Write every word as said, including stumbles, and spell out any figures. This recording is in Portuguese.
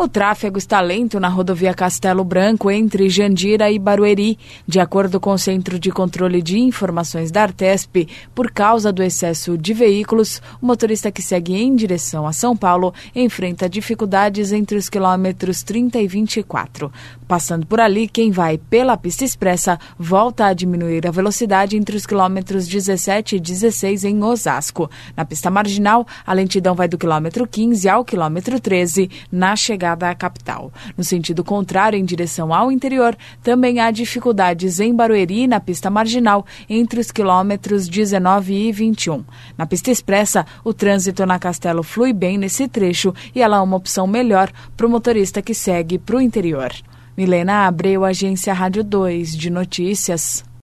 O tráfego está lento na rodovia Castelo Branco, entre Jandira e Barueri. De acordo com o Centro de Controle de Informações da Artesp, por causa do excesso de veículos, o motorista que segue em direção a São Paulo enfrenta dificuldades entre os quilômetros trinta e vinte e quatro. Passando por ali, quem vai pela pista expressa volta a diminuir a velocidade entre os quilômetros dezessete e dezesseis em Osasco. Na pista marginal, a lentidão vai do quilômetro quinze ao quilômetro treze, na chegada à capital. No sentido contrário, em direção ao interior, também há dificuldades em Barueri, na pista marginal, entre os quilômetros dezenove e vinte e um. Na pista expressa, o trânsito na Castelo flui bem nesse trecho e ela é uma opção melhor para o motorista que segue para o interior. Milena Abreu, Agência Rádio dois de Notícias.